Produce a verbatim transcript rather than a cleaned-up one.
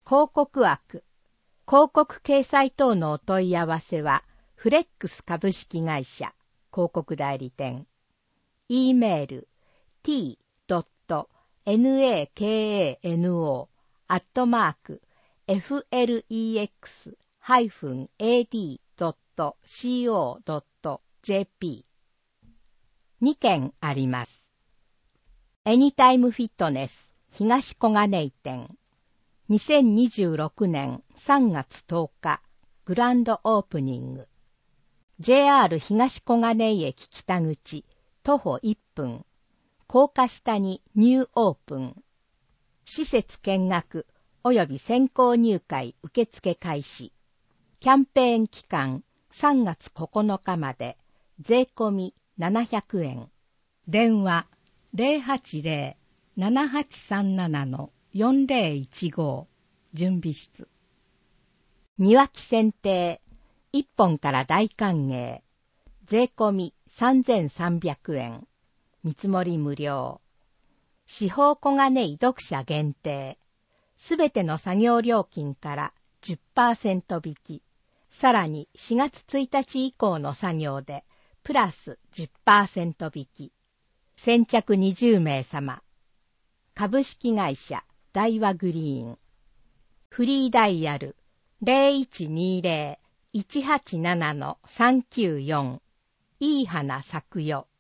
広告枠、広告掲載等のお問い合わせは、フレックス株式会社、広告代理店。e メール、ティー ドット ネク アットマーク、エフエルイーエックス ハイフン エーディー ドット コ ドット ジェーピー。にけんあります。エニタイムフィットネス東小金井店。にせんにじゅうろくねんさんがつとおか、グランドオープニング。ジェイアール 東小金井駅北口、徒歩いっぷん。高架下にニューオープン。施設見学及び先行入会受付開始。キャンペーン期間さんがつここのかまで、税込みななひゃくえん。電話 ゼロはちゼロ ななはちさんなな よんゼロいちご。準備室。庭木剪定、いっぽんから大歓迎。税込みさんぜんさんびゃくえん。見積もり無料。四方小金井読者限定。すべての作業料金から じゅっパーセント 引き。さらにしがつついたち以降の作業でプラス じゅっパーセント 引き。先着にじゅうめいさま。株式会社大和グリーン。フリーダイヤル ゼロいちにゼロ いちはちなな さんきゅうよん。いい花咲くよ。